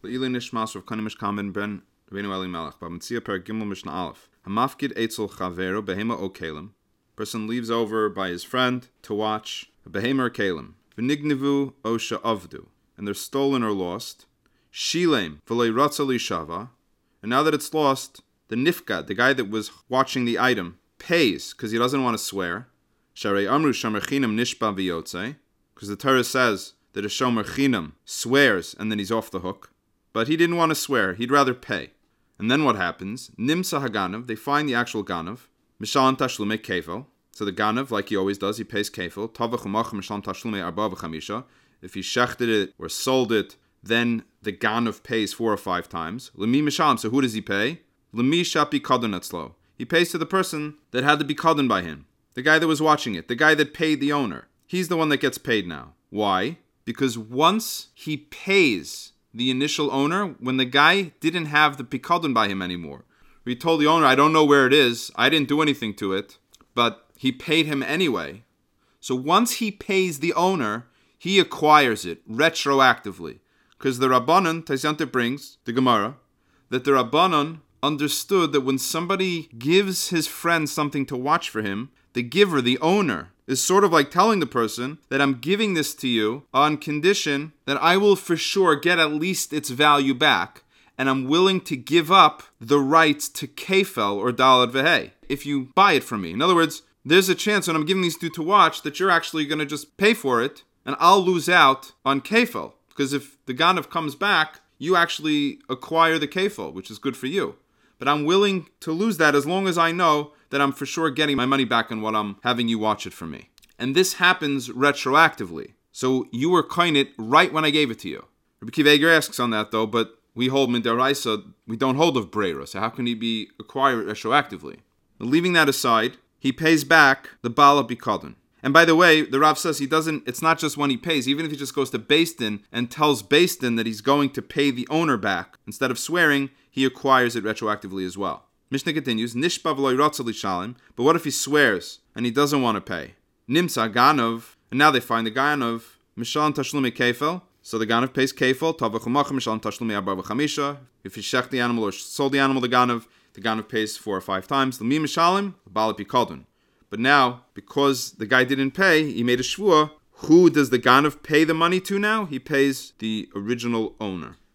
Le'ilei nishmas Rav Kani Mishkan ben Rabbeinu Elimelech. B'Metzia Per Gimel Mishnah Aleph. Hamafkid Eitzel Chavero Behema O Kalim. Person leaves over by his friend to watch a behema or kalim. V'nignivu o she'avdu. And they're stolen or lost. Shilem v'lei ratza lishava. And now that it's lost, the nifka, the guy that was watching the item, pays because he doesn't want to swear. Sharei amru shomer chinam nishba v'yotze. Because the Torah says that a shomer chinam swears and then he's off the hook. But he didn't want to swear. He'd rather pay. And then what happens? Nimsa haganav. They find the actual ganav. Mishalim tashlume kefel. So the ganav, like he always does, he pays kefel. Tavach umach mishalim tashlume arba v'chamisha. If he shechted it or sold it, then the ganav pays 4 or 5 times. Lemi mishalim. So who does he pay? Lemi shapi kadon etzlo. He pays to the person that had to be kadon by him. The guy that was watching it. The guy that paid the owner. He's the one that gets paid now. Why? Because once he pays the initial owner, when the guy didn't have the pikadon by him anymore, he told the owner, I don't know where it is, I didn't do anything to it, but he paid him anyway. So once he pays the owner, he acquires it retroactively. Because the Rabbanon, Taisante brings, the Gemara, that the Rabbanon understood that when somebody gives his friend something to watch for him, the giver, the owner, is sort of like telling the person that I'm giving this to you on condition that I will for sure get at least its value back, and I'm willing to give up the rights to kefel or dalad vehei if you buy it from me. In other words, there's a chance when I'm giving these to you to watch that you're actually going to just pay for it, and I'll lose out on kefel. Because if the ganav comes back, you actually acquire the kefel, which is good for you. But I'm willing to lose that as long as I know that I'm for sure getting my money back on what I'm having you watch it for me. And this happens retroactively. So you were coin it right when I gave it to you. Rabbi Akiva Eiger asks on that though, but we hold midaraisa, we don't hold of breira, so how can he be acquired retroactively? But leaving that aside, he pays back the bala bikadon. And by the way, the Rav says it's not just when he pays, even if he just goes to Beis Din and tells Beis Din that he's going to pay the owner back, instead of swearing, he acquires it retroactively as well. Mishnah continues, Nishba v'lo yirotza lishalim, but what if he swears and he doesn't want to pay? Nimsa ganav, and now they find the ganav, mishalim tashlume kefel, so the ganav pays kefel, tavachumach mishalim tashlume arba v'chamisha. If he shech the animal or sold the animal, the ganav pays 4 or 5 times. L'mi mishalim, bala pikadon. But now, because the guy didn't pay, he made a shvua. Who does the ganav pay the money to now? He pays the original owner.